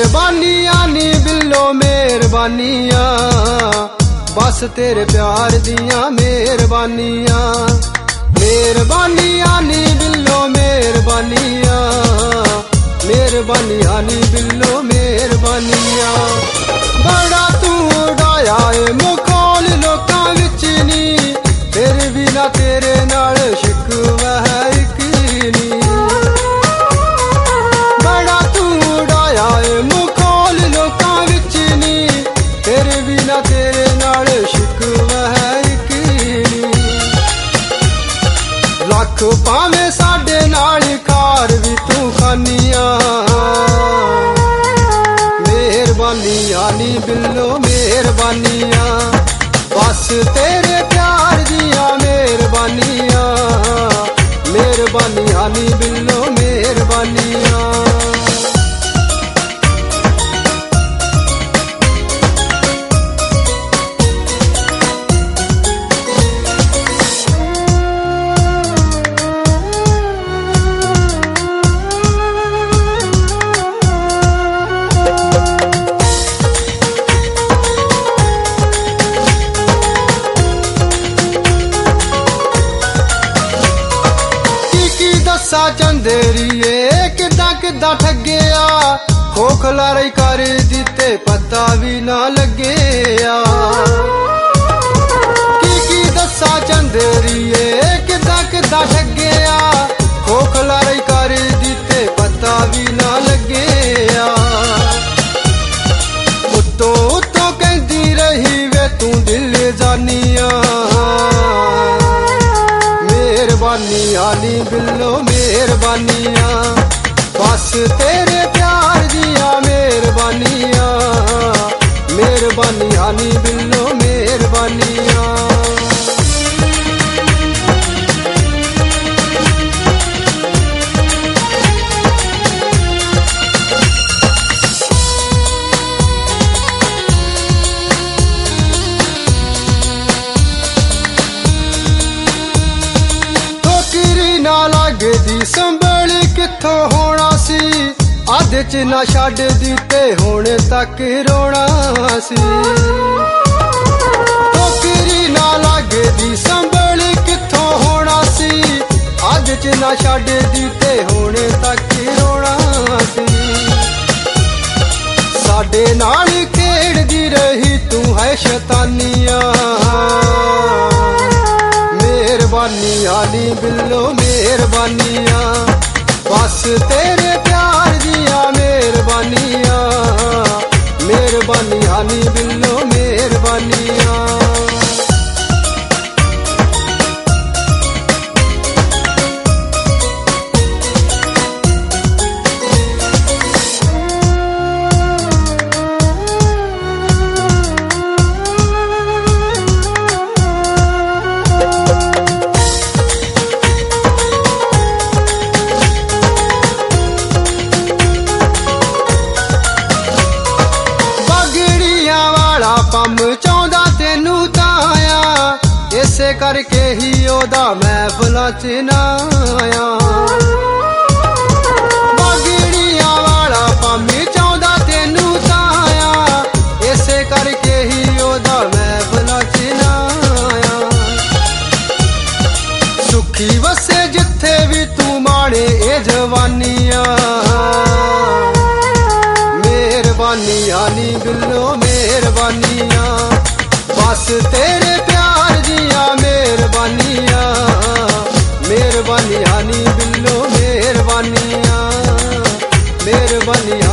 मेहरबानियां नी बिल्लो मेहरबानियां, बस तेरे प्यार दियां मेहरबानियां। मेहरबानियां नी बिल्लो मेहरबानियां, मेहरबानियां नी बिल्लो मेहरबानियां। बड़ा तू उड़ाया ए मखौल लोकां विच नी, फिर भी ना तेरे नाल शिकवा है इक नी। बड़ा तू उड़ाया ए मखौल लोकां विच नी, फिर भी ना तेरे नाल शिकवा है इक नी। लख भावें साडे नाल कार भी तू खानियां, मेहरबानियां नी बिल्लो मेहरबानियां, बस तेरे प्यार दियां मेहरबानियां। मेहरबानियां नी बिल्लो मेहरबानियां। दसा चंदेरिए किदा किदा ठगेया, खोखला रही कर दिते पता भी ना लगेया। की दसा चंदेरिए किदा किदा ठगेया, खोखला रही कर दिते पता भी ना लगेया। उत्तो उत्तो कहती रही वे तू दिल जानिया, मेहरबानियां नी बिल्लो मेहरबानियां, बस तेरे प्यार दियां मेहरबानियां। मेहरबानियां नी बिल्लो मेहरबानियां। ना लगदी संभल किथों होना सी, आधे च ना छड्ड दिते हुण तक रोना सी। ठोकरी ना लगदी संभल किथों होना सी, आधे च ना छड्ड दिते हुण तक रोना सी। साडे नाल खेड़दी रही तू है शैतानियां, मेहरबानियां नी बिल्लो मेहरबानियां, बस तेरे प्यार दियां मेहरबानियां। मेहरबानियां नी बिल्लो मेहरबानियां। पम चाहुंदा तेनू ताया, इसे करके ही ओदा महफिलां च ना आया। बागड़ियां वाला पम चाहुंदा तेनू ताया, इसे करके ही ओदा महफिलां च ना आया। सुखी वसे जिथे भी तू माणे ए जवानियां, मेहरबानियां नी बिल्लो मेहरबानियां, बस तेरे प्यार दियां मेहरबानियां। मेहरबानियां नी बिल्लो मेहरबानियां। मेहरबानियां